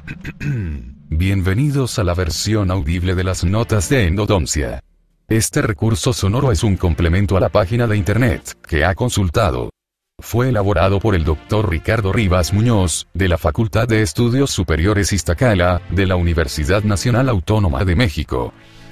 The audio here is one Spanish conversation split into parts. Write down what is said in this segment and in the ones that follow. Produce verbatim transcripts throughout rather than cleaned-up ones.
Bienvenidos a la versión audible de las notas de endodoncia. Este recurso sonoro es un complemento a la página de internet que ha consultado. Fue elaborado por el doctor Ricardo Rivas Muñoz, de la Facultad de Estudios Superiores Iztacala, de la Universidad Nacional Autónoma de México.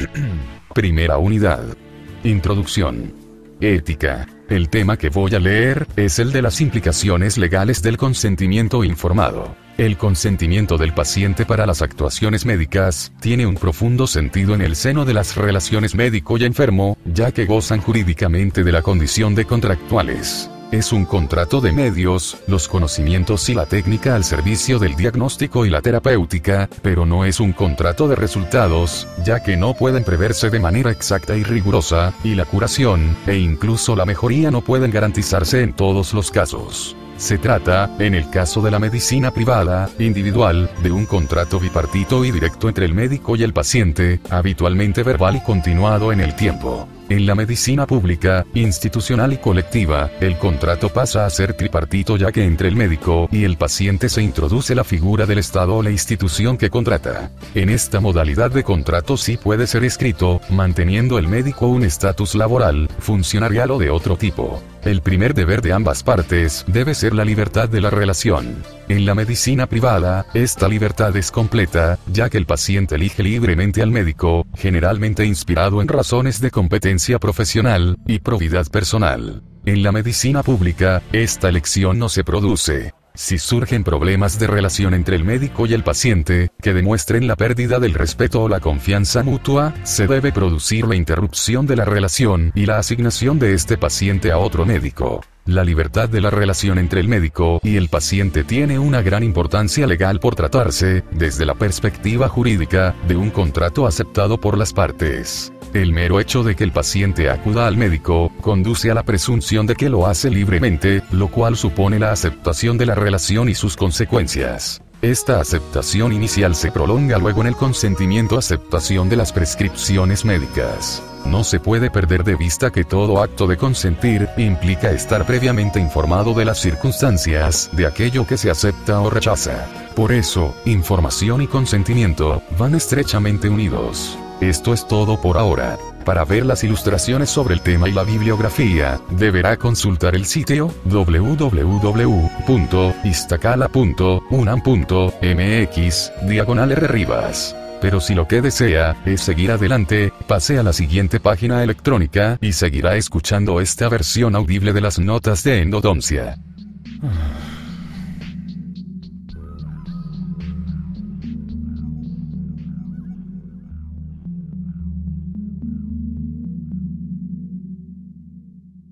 Primera unidad. Introducción. Ética. El tema que voy a leer es el de las implicaciones legales del consentimiento informado. El consentimiento del paciente para las actuaciones médicas tiene un profundo sentido en el seno de las relaciones médico y enfermo, ya que gozan jurídicamente de la condición de contractuales. Es un contrato de medios, los conocimientos y la técnica al servicio del diagnóstico y la terapéutica, pero no es un contrato de resultados, ya que no pueden preverse de manera exacta y rigurosa, y la curación, e incluso la mejoría no pueden garantizarse en todos los casos. Se trata, en el caso de la medicina privada, individual, de un contrato bipartito y directo entre el médico y el paciente, habitualmente verbal y continuado en el tiempo. En la medicina pública, institucional y colectiva, el contrato pasa a ser tripartito ya que entre el médico y el paciente se introduce la figura del Estado o la institución que contrata. En esta modalidad de contrato sí puede ser escrito, manteniendo el médico un estatus laboral, funcionarial o de otro tipo. El primer deber de ambas partes debe ser la libertad de la relación. En la medicina privada, esta libertad es completa, ya que el paciente elige libremente al médico, generalmente inspirado en razones de competencia profesional y probidad personal. En la medicina pública, esta elección no se produce. Si surgen problemas de relación entre el médico y el paciente, que demuestren la pérdida del respeto o la confianza mutua, se debe producir la interrupción de la relación y la asignación de este paciente a otro médico. La libertad de la relación entre el médico y el paciente tiene una gran importancia legal por tratarse, desde la perspectiva jurídica, de un contrato aceptado por las partes. El mero hecho de que el paciente acuda al médico, conduce a la presunción de que lo hace libremente, lo cual supone la aceptación de la relación y sus consecuencias. Esta aceptación inicial se prolonga luego en el consentimiento-aceptación de las prescripciones médicas. No se puede perder de vista que todo acto de consentir implica estar previamente informado de las circunstancias de aquello que se acepta o rechaza. Por eso, información y consentimiento van estrechamente unidos. Esto es todo por ahora. Para ver las ilustraciones sobre el tema y la bibliografía, deberá consultar el sitio doble u doble u doble u punto iztacala punto unam punto mx diagonal R Rivas. Pero si lo que desea es seguir adelante, pase a la siguiente página electrónica y seguirá escuchando esta versión audible de las notas de endodoncia.